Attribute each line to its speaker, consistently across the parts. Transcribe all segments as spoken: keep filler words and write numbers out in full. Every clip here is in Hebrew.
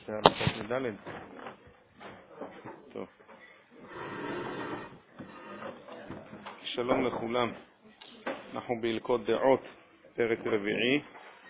Speaker 1: שהיה לחוק מדלת. טוב. שלום לכולם. אנחנו בהלכות דעות, פרק רביעי.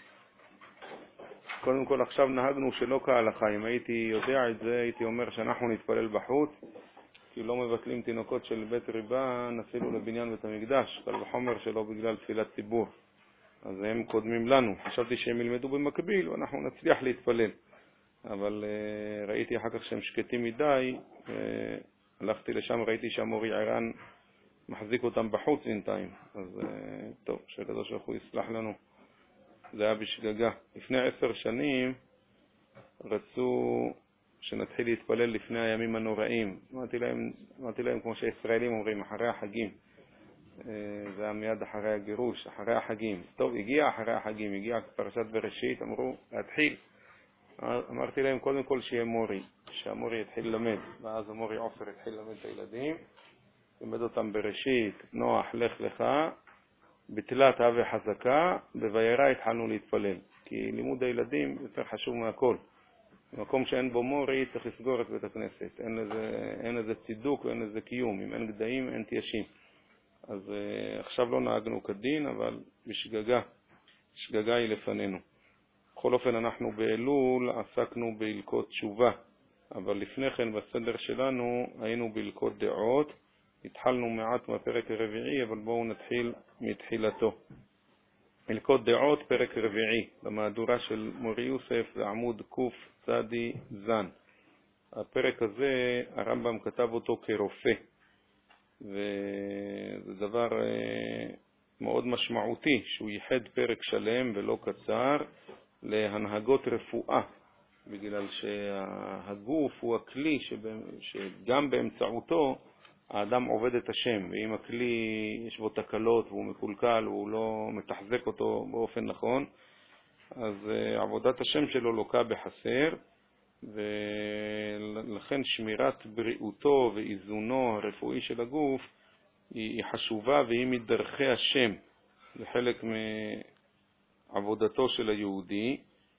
Speaker 1: קודם כל עכשיו נהגנו שלא כהלכה. אם הייתי יודע את זה, הייתי אומר שאנחנו נתפלל בחוץ, כי לא מבטלים תינוקות של בית ריבן אפילו לבניין בית המקדש, קל וחומר שלא בגלל תפילת ציבור. אז הם קודמים לנו. חשבתי שהם ילמדו במקביל ואנחנו נצליח להתפלל. אבל uh, ראיתי אחר כך שהם שקטים מדי, uh, הלכתי לשם, ראיתי שהמורי ערן מחזיק אותם בחוץ בינתיים. אז uh, טוב, שהקדוש ברוך הוא יסלח לנו. זה היה בשגגה. לפני עשר שנים רצו שנתחיל להתפלל לפני הימים הנוראים. אמרתי להם, אמרתי להם כמו שישראלים אומרים, אחרי החגים. זה היה מיד אחרי הגירוש, אחרי החגים. טוב, הגיע אחרי החגים, הגיע פרשת בראשית, אמרו להתחיל. אמרתי להם קודם כל שיהיה מורי, שהמורי יתחיל ללמד, ואז המורי עופר יתחיל ללמד את הילדים, ילמד אותם בראשית, נוח לך לך, בתלת אבי חזקה, בוירא התחלנו להתפלל, כי לימוד הילדים יותר חשוב מהכל. במקום שאין בו מורי צריך לסגור את בית הכנסת, אין לזה, אין לזה צידוק ואין לזה קיום, אם אין גדיים אין תיישים. אז uh, עכשיו לא נהגנו כדין, אבל בשגגה, שגגה היא לפנינו. בכל אופן אנחנו באלול עסקנו בהלכות תשובה, אבל לפני כן בסדר שלנו היינו בהלכות דעות, התחלנו מעט מהפרק הרביעי, אבל בואו נתחיל מתחילתו. הלכות דעות, פרק רביעי, במהדורה של מורי יוסף, זה עמוד קוף צדי זן. הפרק הזה הרמב"ם כתב אותו כרופא, וזה דבר מאוד משמעותי שהוא ייחד פרק שלם ולא קצר להנהגות רפואה, בגלל שהגוף הוא הכלי שגם באמצעותו האדם עובד את השם, ואם הכלי יש בו תקלות והוא מקולקל והוא לא מתחזק אותו באופן נכון, אז עבודת השם שלו לוקה בחסר, ולכן שמירת בריאותו ואיזונו הרפואי של הגוף היא חשובה, והיא מדרכי השם, זה חלק מעבודתו של היהודי.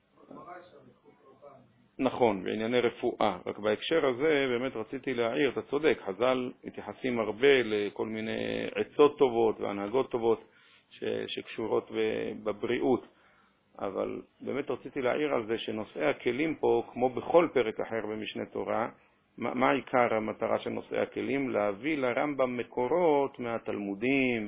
Speaker 1: נכון, בענייני רפואה. רק בהקשר הזה באמת רציתי להעיר, אתה צודק, חז"ל מתייחסים הרבה לכל מיני עצות טובות והנהגות טובות ש- שקשורות בבריאות. אבל באמת רציתי להעיר על זה שנושאי הכלים פה, כמו בכל פרק אחר במשנה תורה, מה, מה עיקר המטרה של נושאי הכלים? להביא לרמב"ם מקורות מהתלמודים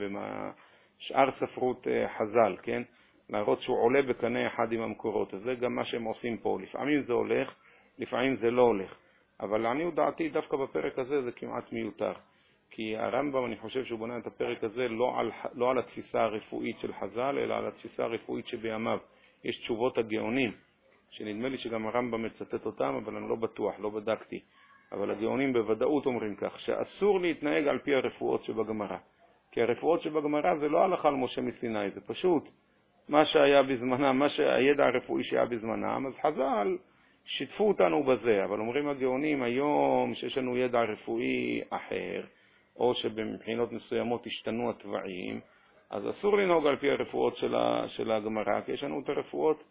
Speaker 1: ומשאר ספרות חז"ל, כן? להראות שהוא עולה בקנה אחד עם המקורות. אז זה גם מה שהם עושים פה. לפעמים זה הולך, לפעמים זה לא הולך. אבל לעניות דעתי דווקא בפרק הזה זה כמעט מיותר. כי הרמב"ם, אני חושב שהוא בונה את הפרק הזה לא על, לא על התפיסה הרפואית של חז"ל, אלא על התפיסה הרפואית שבימיו. יש תשובות הגאונים, שנדמה לי שגם הרמב"ם מצטט אותם, אבל אני לא בטוח, לא בדקתי. אבל הגאונים בוודאות אומרים כך, שאסור להתנהג על פי הרפואות שבגמרא. כי הרפואות שבגמרא זה לא הלכה על משה מסיני, זה פשוט מה שהיה בזמנם, מה שהידע הרפואי שהיה בזמנם, אז חז"ל שיתפו אותנו בזה. אבל אומרים הגאונים היום שיש לנו ידע רפואי אחר, או שבמבחינות מסוימות השתנו התוואים, אז אסור לנהוג על פי הרפואות של, ה, של הגמרא, כי יש לנו את הרפואות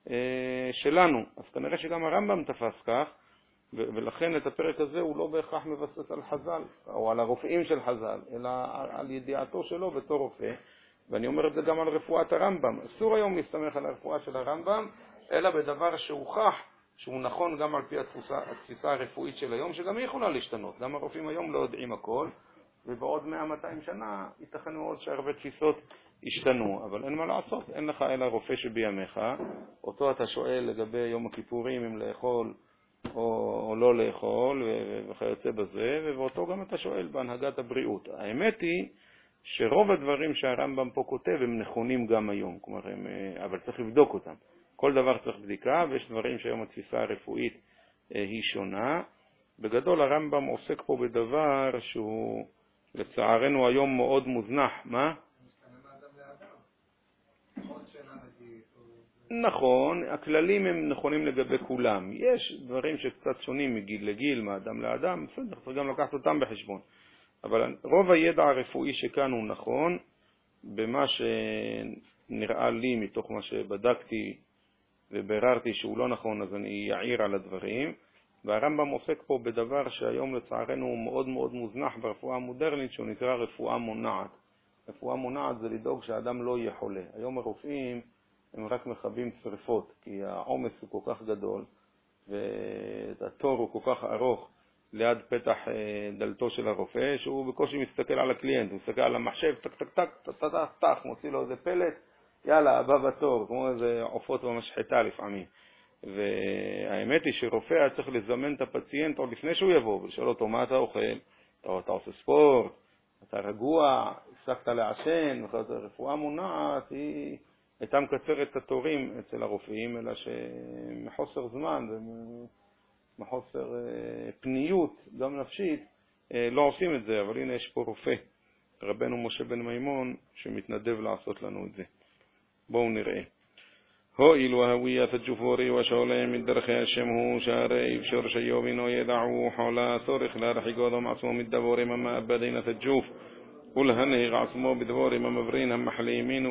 Speaker 1: אה, שלנו. אז כנראה שגם הרמב"ם תפס כך, ו- ולכן את הפרק הזה הוא לא בהכרח מבסס על חז"ל, או על הרופאים של חז"ל, אלא על, על ידיעתו שלו בתור רופא. ואני אומר את זה גם על רפואת הרמב"ם. אסור היום להסתמך על הרפואה של הרמב"ם, אלא בדבר שהוכח שהוא נכון גם על פי התפיסה, התפיסה הרפואית של היום, שגם היא יכולה להשתנות. גם הרופאים היום לא יודעים הכל, ובעוד מאה מאתיים שנה ייתכן מאוד שהרבה תפיסות ישתנו, אבל אין מה לעשות, אין לך אלא רופא שבימיך, אותו אתה שואל לגבי יום הכיפורים אם לאכול או, או לא לאכול וכיוצא בזה, ובאותו גם אתה שואל בהנהגת הבריאות. האמת היא שרוב הדברים שהרמב"ם פה כותב הם נכונים גם היום, כלומר הם, אבל צריך לבדוק אותם. כל דבר צריך בדיקה, ויש דברים שהיום התפיסה הרפואית היא שונה. בגדול הרמב"ם עוסק פה בדבר שהוא לצערנו היום מאוד מוזנח. מה? נכון, הכללים הם נכונים לגבי כולם. יש דברים שקצת שונים מגיל לגיל, מאדם לאדם, בסדר, צריך גם לקחת אותם בחשבון. אבל רוב הידע הרפואי שכאן הוא נכון, במה שנראה לי מתוך מה שבדקתי ובררתי שהוא לא נכון, אז אני אעיר על הדברים. והרמב"ם עוסק פה בדבר שהיום לצערנו הוא מאוד מאוד מוזנח ברפואה המודרנית, שהוא נקרא רפואה מונעת. רפואה מונעת זה לדאוג שהאדם לא יהיה חולה. היום הרופאים הם רק מכבים שריפות, כי העומס הוא כל כך גדול, והתור הוא כל כך ארוך ליד פתח דלתו של הרופא, שהוא בקושי מסתכל על הקליינט, הוא מסתכל על המחשב, טק טק טק, טק טק טק, טק, מוציא לו איזה פלט, יאללה, הבא בתור, כמו איזה עופות במשחטה לפעמים. והאמת היא שרופא היה צריך לזמן את הפציינט עוד לפני שהוא יבוא, ולשאול אותו מה אתה אוכל, אתה, אתה עושה ספורט, אתה רגוע, הפסקת לעשן, רפואה מונעת, היא הייתה מקצרת את התורים אצל הרופאים, אלא שמחוסר זמן ומחוסר פניות, גם נפשית, לא עושים את זה, אבל הנה יש פה רופא, רבנו משה בן מימון, שמתנדב לעשות לנו את זה. בואו נראה. הואיל והוויית הג'ופורי ושעולם מדרכי השם הוא שהרי אפשר שיובינו ידעו חולה צורך להרחיק אדם עצמו מדבורים המאבדין את הג'וף ולהנהיג עצמו בדבורים המברין המחלימין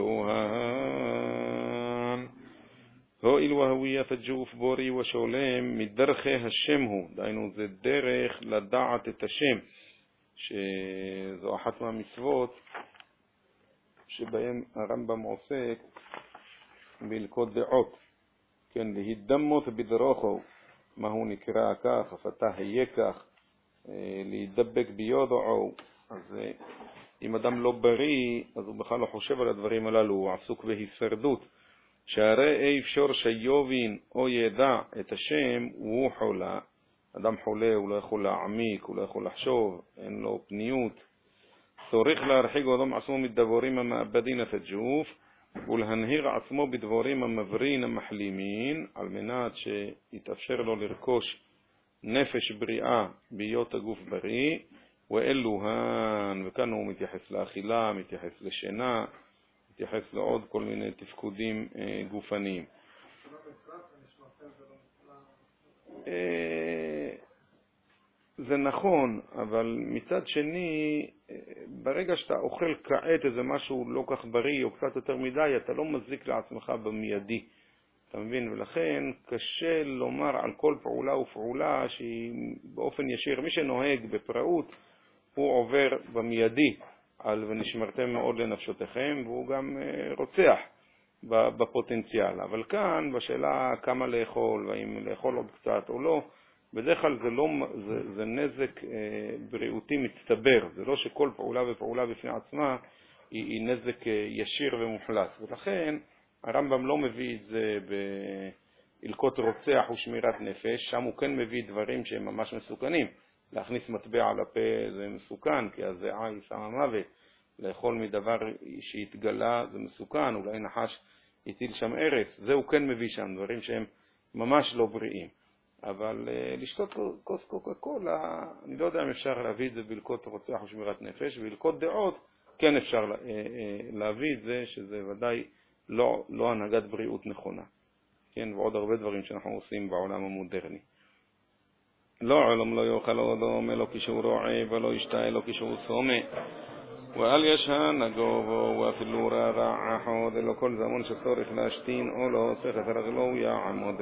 Speaker 1: ואלוהן. הואיל והוויית הג'וף בורי ושעולם מדרכי השם הוא, דהיינו זה דרך לדעת את השם, שזו אחת מהמצוות שבהם הרמב"ם עוסק בהלכות דעות, כן, להידמות בדרכו, מה הוא נקרא כך, אף אתה היה כך, להידבק ביודעו. אז אם אדם לא בריא, אז הוא בכלל לא חושב על הדברים הללו, הוא עסוק בהישרדות. שהרי אי אפשר שיובין או ידע את השם, הוא חולה. אדם חולה, הוא לא יכול להעמיק, הוא לא יכול לחשוב, אין לו פניות. צריך להרחיק אדם עצמו מדבורים המאבדין את הג'וף, ולהנהיר עצמו בדבורים המברין המחלימין, על מנת שיתאפשר לו לרכוש נפש בריאה בהיות הגוף בריא, ואלוהן, וכאן הוא מתייחס לאכילה, מתייחס לשינה, מתייחס לעוד כל מיני תפקודים גופניים. זה נכון, אבל מצד שני, ברגע שאתה אוכל כעת איזה משהו לא כך בריא או קצת יותר מדי, אתה לא מזיק לעצמך במיידי. אתה מבין? ולכן קשה לומר על כל פעולה ופעולה שהיא באופן ישיר. מי שנוהג בפראות, הוא עובר במיידי על ונשמרתם מאוד לנפשותיכם, והוא גם רוצח בפוטנציאל. אבל כאן, בשאלה כמה לאכול, והאם לאכול עוד קצת או לא, בדרך כלל זה, לא, זה, זה נזק אה, בריאותי מצטבר, זה לא שכל פעולה ופעולה בפני עצמה היא, היא נזק אה, ישיר ומוחלט. ולכן הרמב"ם לא מביא את זה בהלכות רוצח ושמירת נפש, שם הוא כן מביא דברים שהם ממש מסוכנים. להכניס מטבע על הפה זה מסוכן, כי הזיעה היא שמה מוות. לאכול מדבר שהתגלה זה מסוכן, אולי נחש יטיל שם ארס, זה הוא כן מביא שם, דברים שהם ממש לא בריאים. אבל uh, לשתות כוס קוקה קולה, אני לא יודע אם אפשר להביא את זה בהלכות רוצח ושמירת נפש, בהלכות דעות כן אפשר לה, uh, uh, להביא את זה, שזה ודאי לא, לא הנהגת בריאות נכונה. כן, ועוד הרבה דברים שאנחנו עושים בעולם המודרני. לא עולם לא יאכל אדם אלא כשהוא רועה ולא ישתה אלא כשהוא סומה. ואל ישן אגובו ואפילו רע חוד אלא כל זמן שצורך להשתין או לא שכת רגלו יעמוד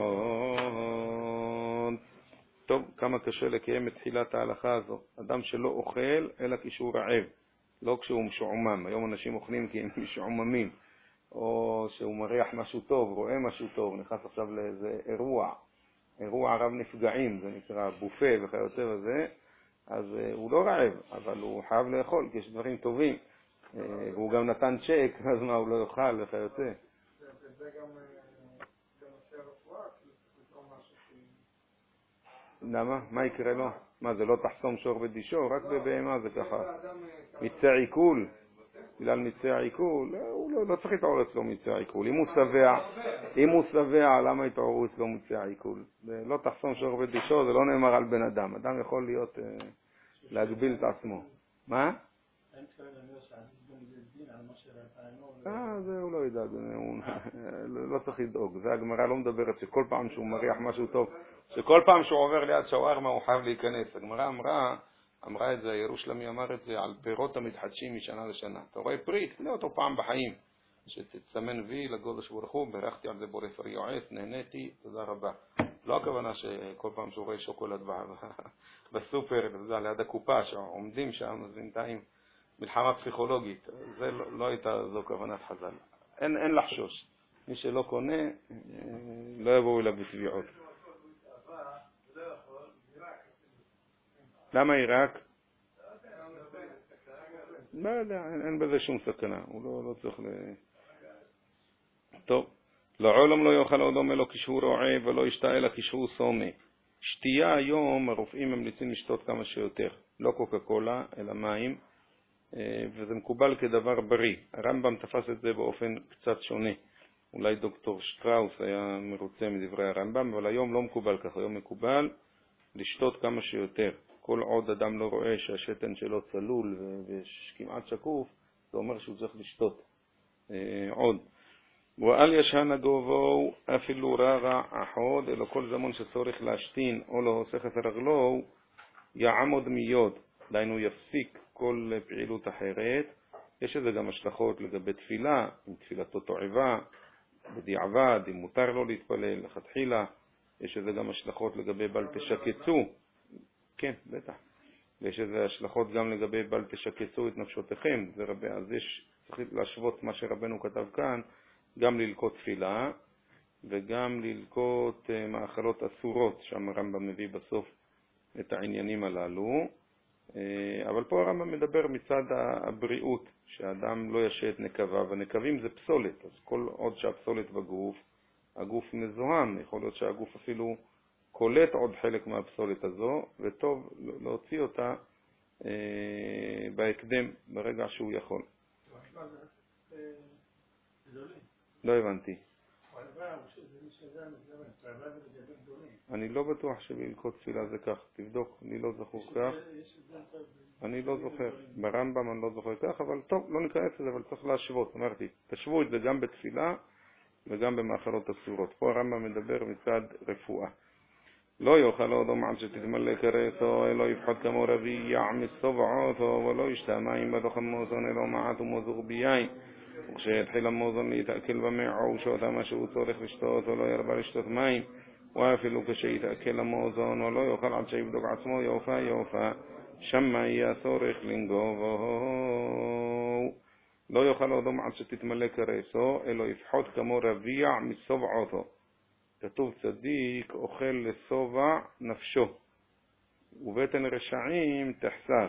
Speaker 1: מיוד. טוב, כמה קשה לקיים את תחילת ההלכה הזו. אדם שלא אוכל אלא כשהוא רעב, לא כשהוא משועמם. היום אנשים אוכלים כי הם משועממים, או שהוא מריח משהו טוב, רואה משהו טוב, נכנס עכשיו לאיזה אירוע, אירוע רב נפגעים, זה נקרא בופה וכיוצא בזה. אז הוא לא רעב, אבל הוא חייב לאכול, כי יש דברים טובים. והוא גם נתן צ'ק, אז מה, הוא לא יאכל וכיוצא. זה גם עושה רפואה, זה משהו ש... למה? מה יקרה לו? מה, זה לא תחסום שור ודישור? רק בבהמה זה ככה. מיצי עיכול, בגלל מיצי העיכול, הוא לא, לא צריך להתעורר אצלו מיצי העיכול. אם הוא שבע, אם הוא שבע, למה יתעוררו אצלו מיצי העיכול? לא תחסום שור ודישור, זה לא נאמר על בן אדם. אדם יכול להיות, להגביל את עצמו. מה? אה, זה הוא לא ידאג, לא צריך לדאוג. זה הגמרא לא מדברת שכל פעם שהוא מריח משהו טוב, שכל פעם שהוא עובר ליד שווארמה הוא חייב להיכנס. הגמרא אמרה, אמרה את זה, ירושלמי אמר את זה, על פירות המתחדשים משנה לשנה. אתה רואה פרי, תקנה אותו פעם בחיים. שתצמן וי לקדוש ברוך הוא, ברכתי על זה בורא פרי יועץ, נהניתי, תודה רבה. לא הכוונה שכל פעם שהוא רואה שוקולד בסופר, וזה ליד הקופה, שעומדים שם, אז בינתיים מלחמה פסיכולוגית. זה לא, לא הייתה זו כוונת חז"ל. אין, אין לחשוש. מי שלא קונה, לא יבואו אליו בתביעות. למה עיראק? לא יודע, אין בזה שום סכנה. הוא לא, לא צריך ל... טוב. לעולם לא יאכל אדם אלא כשהוא רועה ולא ישתה אלא כשהוא סומה. שתייה היום הרופאים ממליצים לשתות כמה שיותר. לא קוקה קולה, אלא מים. וזה מקובל כדבר בריא. הרמב"ם תפס את זה באופן קצת שונה. אולי דוקטור שטראוס היה מרוצה מדברי הרמב"ם, אבל היום לא מקובל כך. היום מקובל לשתות כמה שיותר. כל עוד אדם לא רואה שהשתן שלו צלול וכמעט שקוף, זה אומר שהוא צריך לשתות עוד. ואל ישן הגובו אפילו רע אחד, אלא כל זמן שצורך להשתין או להוסך את רגלו, יעמוד מיד, דהיינו יפסיק כל פעילות אחרת. יש לזה גם השלכות לגבי תפילה, אם תפילתו תועבה, בדיעבד, אם מותר לו להתפלל, לכתחילה. יש לזה גם השלכות לגבי בל תשקצו, כן, בטח. ויש לזה השלכות גם לגבי בל תשקצו את נפשותיכם. זה רבי, אז יש, צריך להשוות מה שרבנו כתב כאן, גם ללקות תפילה וגם ללקות מאכלות אסורות, שם הרמב"ם מביא בסוף את העניינים הללו. אבל פה הרמב"ם מדבר מצד הבריאות, שהאדם לא ישת נקבה, ונקבים זה פסולת, אז כל עוד שהפסולת בגוף, הגוף מזוהם, יכול להיות שהגוף אפילו קולט עוד חלק מהפסולת הזו, וטוב להוציא אותה בהקדם, ברגע שהוא יכול. לא הבנתי. אני לא בטוח שבלקות תפילה זה כך, תבדוק, אני לא זכור כך. אני לא זוכר, ברמב"ם אני לא זוכר כך, אבל טוב, לא ניכנס לזה, אבל צריך להשוות. אמרתי, תשוו את זה גם בתפילה וגם במאכלות אסורות. פה הרמב"ם מדבר מצד רפואה. לא יאכל אדם עד שתתמלא כרסו, אלא יפחד כמו רביע מסובעותו, ולא ישתה מים בתוך המוזון, אלא מעט ומוזור ביין. וכשיתחיל המוזון להתאכל במעושו, מה שהוא צורך לשתות, ולא ירבה לשתות מים, ואפילו כשיתאכל המוזון, ולא יאכל עד שיבדוק עצמו יופה יופה, שמה יהיה הצורך לנגובו. לא יאכל אדם עד שתתמלא כרסו, אלא יפחד כמו רביע מסובעותו. כתוב צדיק אוכל לסובע נפשו, ובטן רשעים תחסר.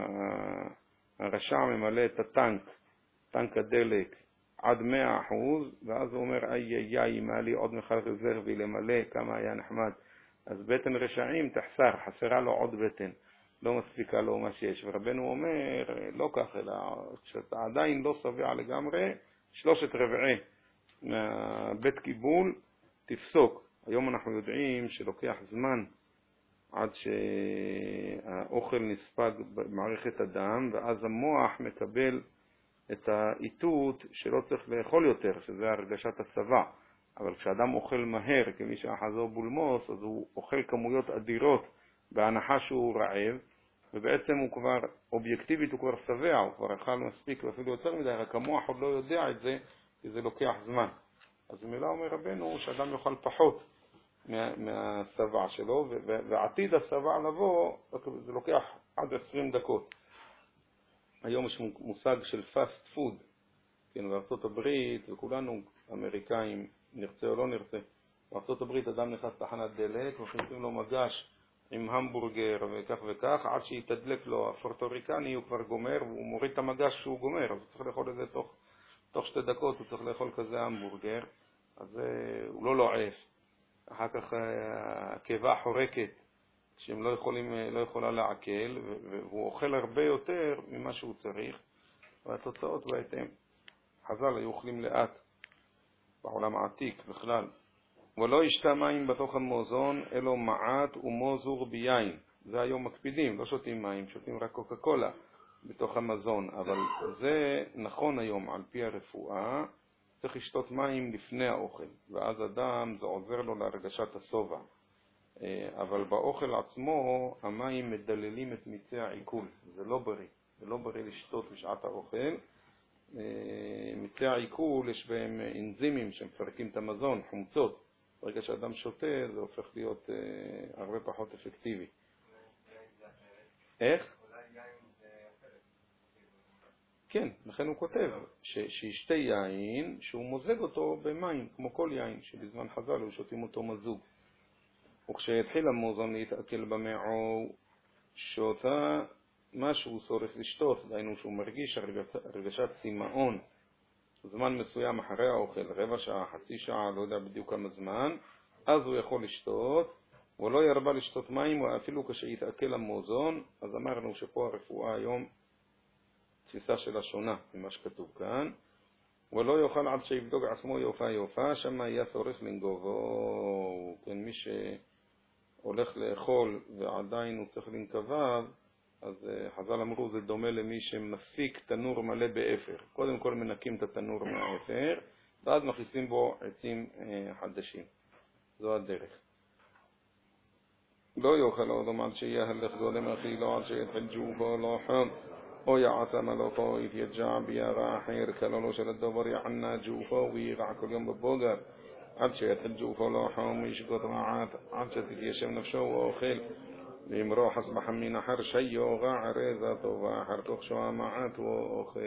Speaker 1: הרשע ממלא את הטנק, טנק הדלק, עד מאה אחוז, ואז הוא אומר, איי איי איי, אם היה לי עוד מכל רזרבי למלא, כמה היה נחמד. אז בטן רשעים תחסר, חסרה לו עוד בטן, לא מספיקה לו מה שיש. ורבנו אומר, לא כך, אלא כשאתה עדיין לא שבע לגמרי, שלושת רבעי מהבית קיבול תפסוק. היום אנחנו יודעים שלוקח זמן עד שהאוכל נספג במערכת הדם, ואז המוח מקבל את האיתות שלא צריך לאכול יותר, שזה הרגשת השבע. אבל כשאדם אוכל מהר, כמי שאחזו בולמוס, אז הוא אוכל כמויות אדירות בהנחה שהוא רעב, ובעצם הוא כבר, אובייקטיבית הוא כבר שבע, הוא כבר אכל מספיק ואפילו יותר מדי, רק המוח עוד לא יודע את זה, כי זה לוקח זמן. אז במילה אומר רבנו שאדם יאכל פחות מה, מהשבע שלו, ועתיד השבע לבוא, זה לוקח עד עשרים דקות. היום יש מושג של פאסט פוד, כן, בארצות הברית, וכולנו אמריקאים, נרצה או לא נרצה, בארצות הברית אדם נכנס תחנת דלק, וחינתים לו מגש עם המבורגר וכך וכך, עד שיתדלק לו הפורטוריקני, הוא כבר גומר, והוא מוריד את המגש שהוא גומר, אז הוא צריך לאכול את זה תוך, תוך שתי דקות, הוא צריך לאכול כזה המבורגר, אז הוא לא לועס. אחר כך הקיבה חורקת, שהם לא יכולים, לא יכולה לעכל, והוא אוכל הרבה יותר ממה שהוא צריך, והתוצאות בהתאם. חז"ל היו אוכלים לאט, בעולם העתיק בכלל. ולא ישתה מים בתוך המוזון, אלו מעט ומוזור ביין. זה היום מקפידים, לא שותים מים, שותים רק קוקה קולה בתוך המזון. אבל זה נכון היום על פי הרפואה, צריך לשתות מים לפני האוכל, ואז אדם זה עוזר לו להרגשת השובע. אבל באוכל עצמו המים מדללים את מיצי העיכול, זה לא בריא, זה לא בריא לשתות בשעת האוכל, מיצי העיכול יש בהם אנזימים שמפרקים את המזון, חומצות. ברגע שאדם שותה זה הופך להיות אה, הרבה פחות אפקטיבי. איך? כן, לכן הוא כותב ש- שישתה יין שהוא מוזג אותו במים, כמו כל יין, שבזמן חז"ל הוא שותים אותו מזוג. וכשיתחיל המוזון להתעכל במעו, שותה מה שהוא צורך לשתות, דהיינו שהוא מרגיש הרגשת צמאון, זמן מסוים אחרי האוכל, רבע שעה, חצי שעה, לא יודע בדיוק כמה זמן, אז הוא יכול לשתות, ולא ירבה לשתות מים, ואפילו כשיתעכל המוזון. אז אמרנו שפה הרפואה היום תפיסה שלה שונה ממה שכתוב כאן. ולא יאכל עד שיבדוק עצמו יופה יופה, שמה יהיה צורך לנגובו. כן, מי שהולך לאכול ועדיין הוא צריך לנקביו, אז חז"ל אמרו זה דומה למי שמסיק תנור מלא באפר. קודם כל מנקים את התנור מהאפר, ואז מכניסים בו עצים חדשים. זו הדרך. לא יאכל אדם עד שיהלך גולם אכילו, עד שיתחיל ג'ופו לא חום, או יעשה מלאכו יתייג'ע בירע אחר, כללו של הדבר יענה ג'ופו וירע כל יום בבוגר, עד שיתחיל ג'ופו לא חום וישגות מעט, עד שתתיישב נפשו ואוכל. ואמרו חסבח מן אחר שיוגע רזה טובה, אחר כך שואה מעט ואוכל.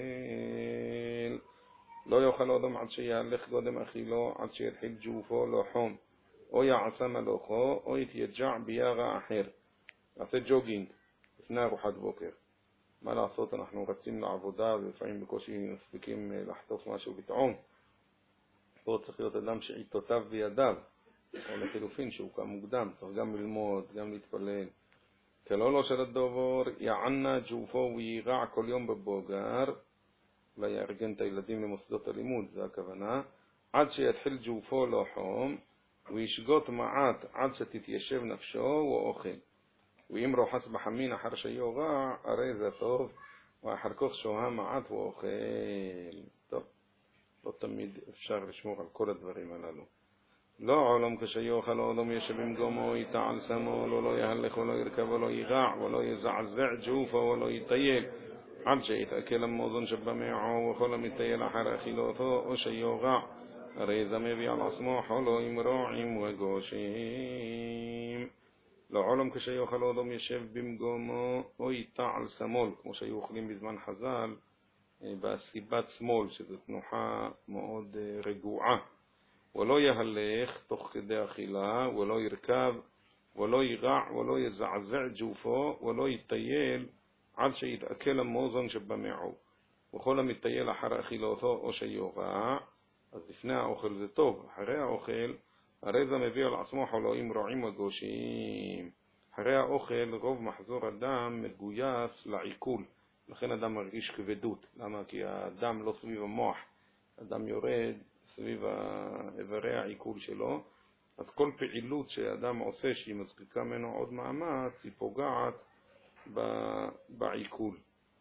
Speaker 1: לא יאכל אדם עד שיהלך גולם אכילו, עד שיתחיל ג'ופו לא חום, או יעשה מלאכו, או יתייג'ע בירע אחר. עשה ג'וגינג לפני ארוחת בוקר. מה לעשות, אנחנו רצים לעבודה ולפעמים בקושי מספיקים לחטוף משהו בטעום. פה צריך להיות אדם שעיתותיו בידיו, או לחילופין שהוא קם מוקדם, צריך גם ללמוד, גם להתפלל. כלולו של הדובר יענה ג'ופו וירע כל יום בבוגר, ויארגן את הילדים למוסדות הלימוד, זה הכוונה, עד שיתחיל ג'ופו לא חום, וישגות מעט עד שתתיישב נפשו ואוכל. ואמרו חסבח מן אחר שיוגע, הרי זה טוב, ואחר כך שואה מעט ואוכל. טוב, לא תמיד אפשר לשמור על כל הדברים הללו. לא עולם כשיוכל אדם ישב במקומו יתעל שמאל, ולא יהלך ולא ירכב ולא יגע ולא יזעזע ג'ופו ולא יטייל, עד שיתעכל המוזון שבמעו, וכל המטייל אחר אכילותו או שיוגע, הרי זה מביא על עצמו חולו עם רועים וגושים. לא עולם כשיוכל אדם ישב במקומו או יתעל שמאל, כמו שהיו אוכלים בזמן חז"ל בסיבת שמאל, שזו תנוחה מאוד רגועה. ולא יהלך תוך כדי אכילה, ולא ירכב, ולא יירע, ולא יזעזע ג'ופו, ולא יטייל עד שיתעכל המוזון שבמעו. וכל המטייל אחר אכילותו או שיוגע, אז לפני האוכל זה טוב, אחרי האוכל, הרי זה מביא על עצמו חולאים רועים וגושים. אחרי האוכל רוב מחזור הדם מגויס לעיכול, לכן אדם מרגיש כבדות. למה? כי הדם לא סביב המוח, הדם יורד סביב איברי העיכול שלו, אז כל פעילות שאדם עושה שהיא מזקיקה ממנו עוד מאמץ, היא פוגעת בעיכול.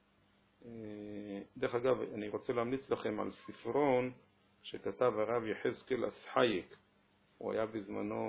Speaker 1: דרך אגב, אני רוצה להמליץ לכם על ספרון שכתב הרב יחזקאל אסחייק. הוא היה בזמנו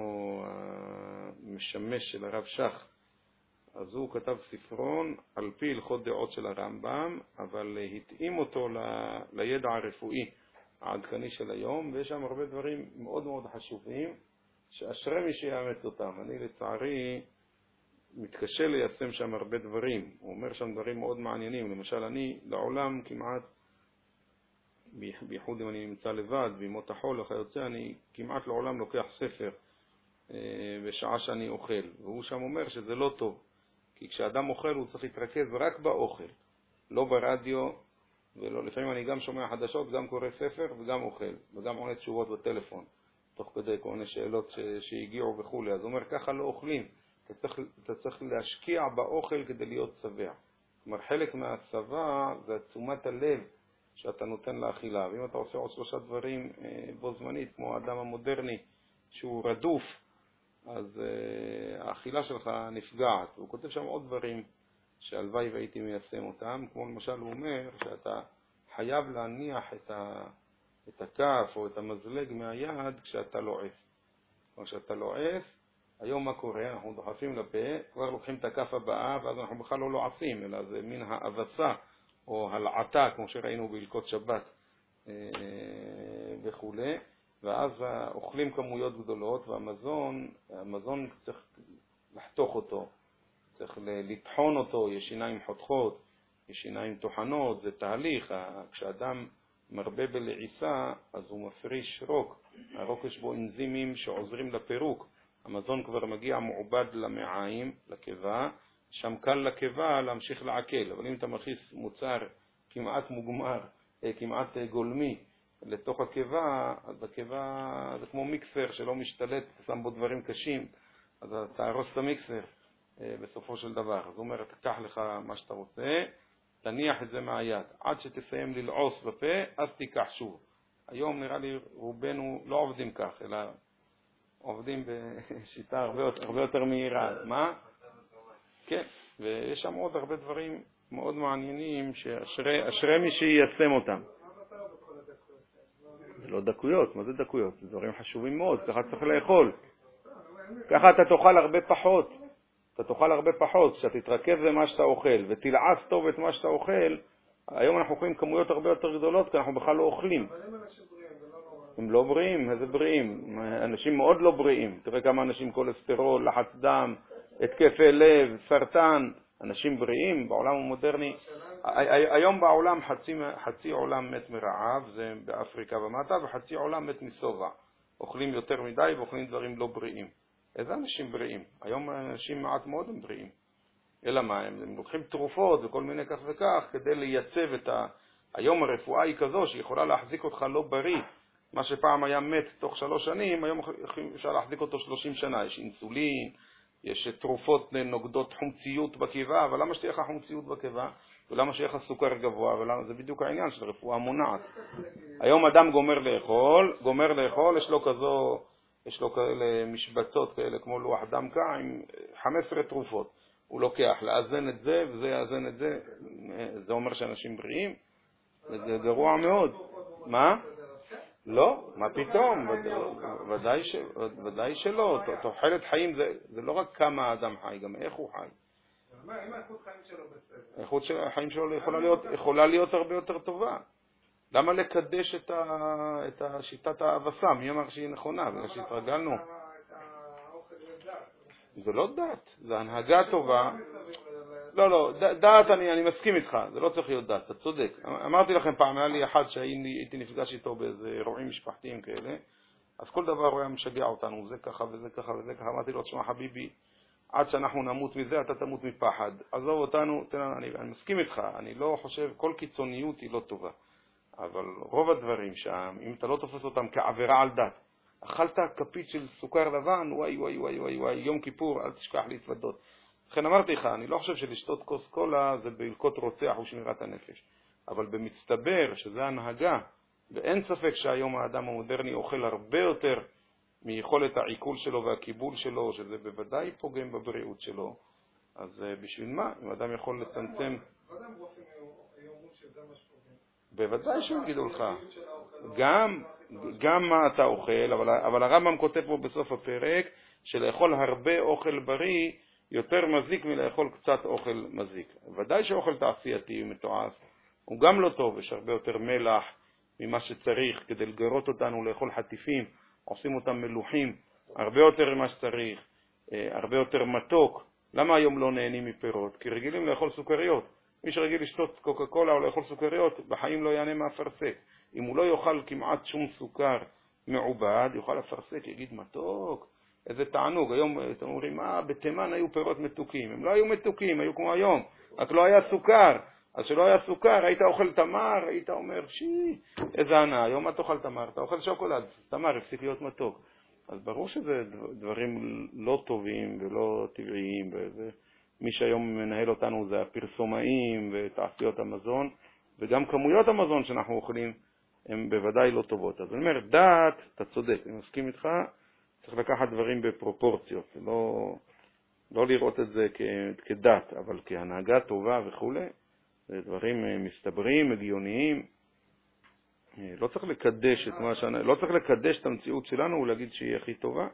Speaker 1: המשמש של הרב שך. אז הוא כתב ספרון על פי הלכות דעות של הרמב"ם, אבל התאים אותו ל... לידע הרפואי העדכני של היום, ויש שם הרבה דברים מאוד מאוד חשובים, שאשרי מי שיאמץ אותם. אני לצערי מתקשה ליישם שם הרבה דברים. הוא אומר שם דברים מאוד מעניינים. למשל, אני לעולם כמעט, בייחוד אם אני נמצא לבד, בימות החול וכיוצא, אני כמעט לעולם לוקח ספר בשעה שאני אוכל. והוא שם אומר שזה לא טוב. כי כשאדם אוכל הוא צריך להתרכז רק באוכל, לא ברדיו, ולא, לפעמים אני גם שומע חדשות, גם קורא ספר וגם אוכל, וגם עונה תשובות בטלפון, תוך כדי כל מיני שאלות ש... שהגיעו וכו'. אז הוא אומר, ככה לא אוכלים, אתה צריך, אתה צריך להשקיע באוכל כדי להיות שבע. זאת אומרת, חלק מהשבע זה תשומת הלב שאתה נותן לאכילה, ואם אתה עושה עוד שלושה דברים בו זמנית, כמו האדם המודרני שהוא רדוף, אז uh, האכילה שלך נפגעת. הוא כותב שם עוד דברים שהלוואי והייתי מיישם אותם, כמו למשל הוא אומר שאתה חייב להניח את, ה, את הכף או את המזלג מהיד כשאתה לועס. כלומר כשאתה לועס, היום מה קורה? אנחנו דוחפים לפה, כבר לוקחים את הכף הבאה, ואז אנחנו בכלל לא לועסים, אלא זה מין האבסה או הלעתה, כמו שראינו בהלכות שבת וכו'. ואז אוכלים כמויות גדולות, והמזון, המזון צריך לחתוך אותו, צריך לטחון אותו, יש שיניים חותכות, יש שיניים טוחנות, זה תהליך. כשאדם מרבה בלעיסה, אז הוא מפריש רוק. הרוק יש בו אנזימים שעוזרים לפירוק. המזון כבר מגיע מעובד למעיים, לקיבה, שם קל לקיבה להמשיך לעכל. אבל אם אתה מכניס מוצר כמעט מוגמר, כמעט גולמי, לתוך הקיבה, אז הקיבה זה כמו מיקסר שלא משתלט, אתה שם בו דברים קשים, אז אתה תהרוס את המיקסר בסופו של דבר. אז הוא אומר, תקח לך מה שאתה רוצה, תניח את זה מהיד, עד שתסיים ללעוס בפה, אז תיקח שוב. היום נראה לי רובנו לא עובדים כך, אלא עובדים בשיטה הרבה יותר, הרבה יותר מהירה. מה? כן, ויש שם עוד הרבה דברים מאוד מעניינים, שאשרי אשרי מי שיישם אותם. זה לא דקויות, מה זה דקויות? זה דברים חשובים מאוד, ככה צריך לאכול. ככה אתה תאכל הרבה פחות. אתה תאכל הרבה פחות, כשאתה תתרכז במה שאתה אוכל ותלעס טוב את מה שאתה אוכל. היום אנחנו אוכלים כמויות הרבה יותר גדולות, כי אנחנו בכלל לא אוכלים. הם לא בריאים, איזה בריאים? אנשים מאוד לא בריאים. תראה כמה אנשים קולסטרול, לחץ דם, התקפי לב, סרטן. אנשים בריאים בעולם המודרני. היום בעולם חצי, חצי עולם מת מרעב, זה באפריקה ומטה, וחצי עולם מת מסובע. אוכלים יותר מדי ואוכלים דברים לא בריאים. איזה אנשים בריאים? היום אנשים מעט מאוד הם בריאים. אלא מה? הם, הם לוקחים תרופות וכל מיני כך וכך כדי לייצב את ה... היום הרפואה היא כזו שיכולה להחזיק אותך לא בריא. מה שפעם היה מת תוך שלוש שנים, היום אפשר להחזיק אותו שלושים שנה. יש אינסולין, יש תרופות נוגדות חומציות בקיבה, אבל למה שתהיה לך חומציות בקיבה? ולמה שיהיה לך סוכר גבוה? ולמה? זה בדיוק העניין של רפואה מונעת. היום אדם גומר לאכול, גומר לאכול, יש לו כזו, יש לו כאלה משבצות כאלה, כמו לוח דמקה, עם חמש עשרה תרופות. הוא לוקח לאזן את זה, וזה יאזן את זה. זה אומר שאנשים בריאים? וזה גרוע מאוד. מה? לא, מה פתאום? ודאי, ש... ודאי שלא. תוחלת חיים זה, זה לא רק כמה האדם חי, גם איך הוא חי.
Speaker 2: מה, אם האיכות חיים שלו בסדר?
Speaker 1: האיכות החיים שלו יכולה להיות, יכולה להיות הרבה יותר טובה. למה לקדש את, ה... את השיטת האבסה? מי אמר שהיא נכונה? בגלל שהתרגלנו. זה לא דת, זה הנהגה טובה. לא, לא, דת, אני, אני מסכים איתך, זה לא צריך להיות דת, אתה צודק. אמרתי לכם פעם, היה לי אחד שהייתי נפגש איתו באיזה אירועים משפחתיים כאלה, אז כל דבר הוא היה משגע אותנו, זה ככה וזה ככה וזה ככה. אמרתי לו, תשמע חביבי, עד שאנחנו נמות מזה, אתה תמות מפחד. עזוב אותנו, תן, אני, אני מסכים איתך, אני לא חושב, כל קיצוניות היא לא טובה. אבל רוב הדברים שם, אם אתה לא תופס אותם כעבירה על דת, אכלת כפית של סוכר לבן, וואי וואי וואי וואי וואי, יום כיפור, אל תשכח להתוודות. לכן אמרתי לך, אני לא חושב שלשתות כוס קולה זה בהלכות רוצח ושמירת הנפש. אבל במצטבר, שזה הנהגה, ואין ספק שהיום האדם המודרני אוכל הרבה יותר מיכולת העיכול שלו והקיבול שלו, שזה בוודאי פוגם בבריאות שלו. אז בשביל מה? אם אדם יכול לצמצם... בוודאי שהם יגידו לך. גם, גם מה אתה אוכל, אבל, אבל הרמב"ם כותב פה בסוף הפרק, שלאכול הרבה אוכל בריא, יותר מזיק מלאכול קצת אוכל מזיק. ודאי שאוכל תעשייתי ומתועש הוא גם לא טוב, יש הרבה יותר מלח ממה שצריך כדי לגרות אותנו לאכול חטיפים, עושים אותם מלוחים, הרבה יותר ממה שצריך, הרבה יותר מתוק. למה היום לא נהנים מפירות? כי רגילים לאכול סוכריות. מי שרגיל לשתות קוקה קולה או לאכול סוכריות, בחיים לא יענה מהפרסק. אם הוא לא יאכל כמעט שום סוכר מעובד, יאכל הפרסק, יגיד מתוק. איזה תענוג. היום אתם אומרים, אה, בתימן היו פירות מתוקים. הם לא היו מתוקים, היו כמו היום. רק לא היה סוכר. אז שלא היה סוכר, היית אוכל תמר, היית אומר, שי, איזה ענה. היום מה תאכל תמר? אתה אוכל שוקולד. תמר הפסיק להיות מתוק. אז ברור שזה דברים לא טובים ולא טבעיים. ומי שהיום מנהל אותנו זה הפרסומאים ותעשיות המזון. וגם כמויות המזון שאנחנו אוכלים הן בוודאי לא טובות. אז אני אומר, דת, אתה צודק, אני מסכים איתך, צריך לקחת דברים בפרופורציות, לא, לא לראות את זה כ- כדת, אבל כהנהגה טובה וכו'. זה דברים מסתברים, הגיוניים. לא צריך לקדש את מה שאני, לא צריך לקדש את המציאות שלנו ולהגיד שהיא הכי טובה.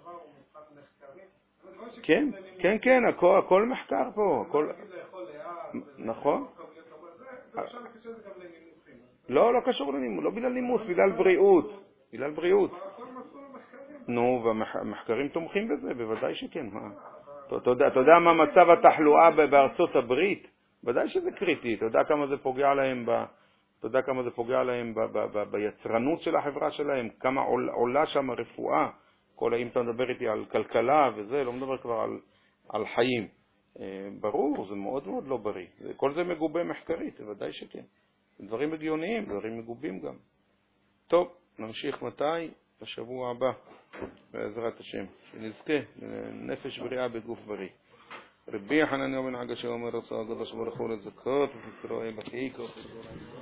Speaker 1: כן, כן, כן, הכל, הכל מחקר פה. הכל... נכון.
Speaker 2: זה אפשר לקשר את זה גם לנימוסים.
Speaker 1: לא, לא קשור לנימוס, לא בגלל נימוס, בגלל בריאות. בגלל בריאות. נו, והמחקרים תומכים בזה, בוודאי שכן. אתה יודע מה מצב התחלואה בארצות הברית? ודאי שזה קריטי. אתה יודע כמה זה פוגע להם ב... אתה יודע כמה זה פוגע להם ב- ב- ב- ביצרנות של החברה שלהם, כמה עולה שם הרפואה. כל אם אתה מדבר איתי על כלכלה וזה, לא מדבר כבר על, על חיים. ברור, זה מאוד מאוד לא בריא. כל זה מגובה מחקרית, ודאי שכן. דברים הגיוניים, דברים מגובים גם. טוב, נמשיך מתי? בשבוע הבא, בעזרת השם. שנזכה לנפש בריאה בגוף בריא. רבי חנניה בן עגשי אומר, רצה הקדוש ברוך הוא לזכות, ופסרו יהיה בקעיקו.